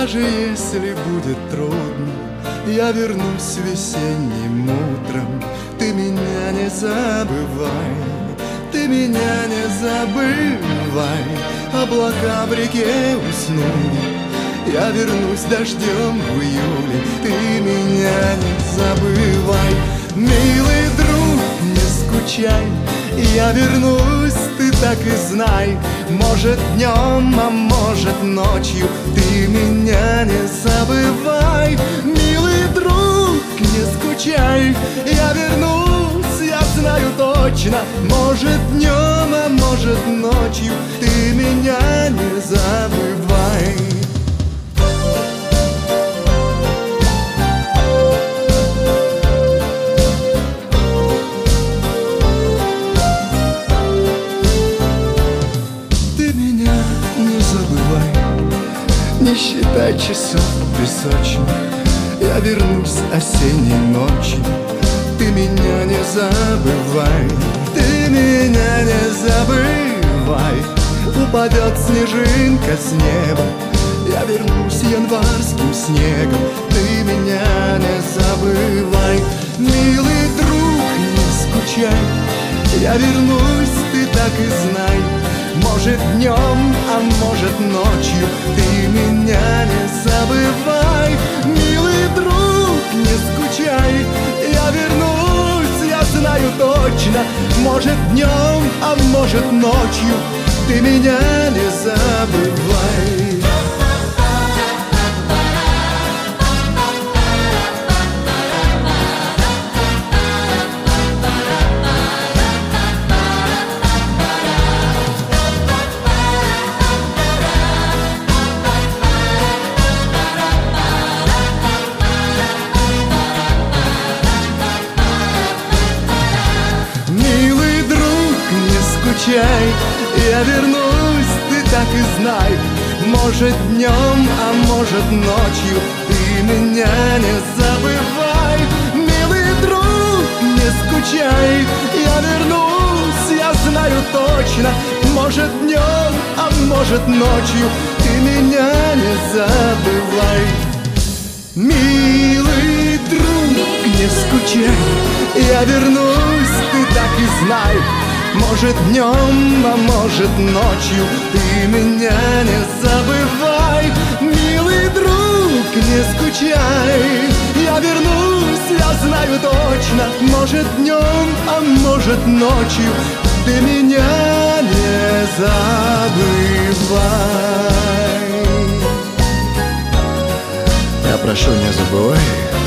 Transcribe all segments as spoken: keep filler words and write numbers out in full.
Даже если будет трудно, я вернусь весенним утром. Ты меня не забывай, ты меня не забывай. Облака в реке уснули, я вернусь дождем в июле. Ты меня не забывай, милый друг, не скучай. Я вернусь, ты так и знай. Может днем, а может ночью. Ты меня не забывай, милый друг, не скучай. Я вернусь, я знаю точно. Может днем, а может ночью. Ты меня не забывай. Не считай часов песочных, я вернусь осенней ночью. Ты меня не забывай, ты меня не забывай. Упадет снежинка с неба, я вернусь январским снегом. Ты меня не забывай, милый друг, не скучай. Я вернусь, ты так и знай. Может днем, а может ночью. Ты меня не забывай, милый друг, не скучай. Я вернусь, я знаю точно. Может днем, а может ночью. Ты меня не забывай. Я вернусь, ты так и знай. Может днем, а может ночью. Ты меня не забывай, милый друг, не скучай. Я вернусь, я знаю точно. Может днем, а может ночью. Ты меня не забывай, милый друг, не скучай. Я вернусь, ты так и знай. Может днем, а может ночью. Ты меня не забывай, милый друг, не скучай. Я вернусь, я знаю точно. Может днем, а может ночью. Ты меня не забывай. Я прошу, не забывай.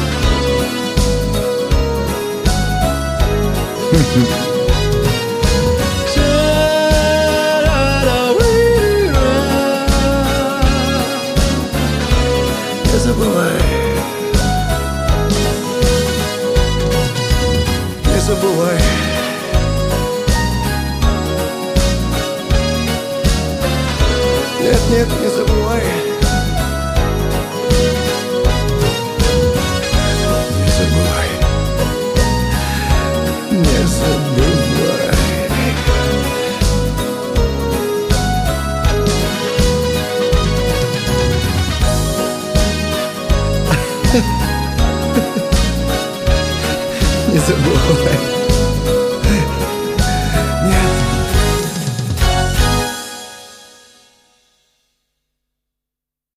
Не забывай, не забывай. Нет, нет, не забывай. Не забывай, не забывай. Не забывай.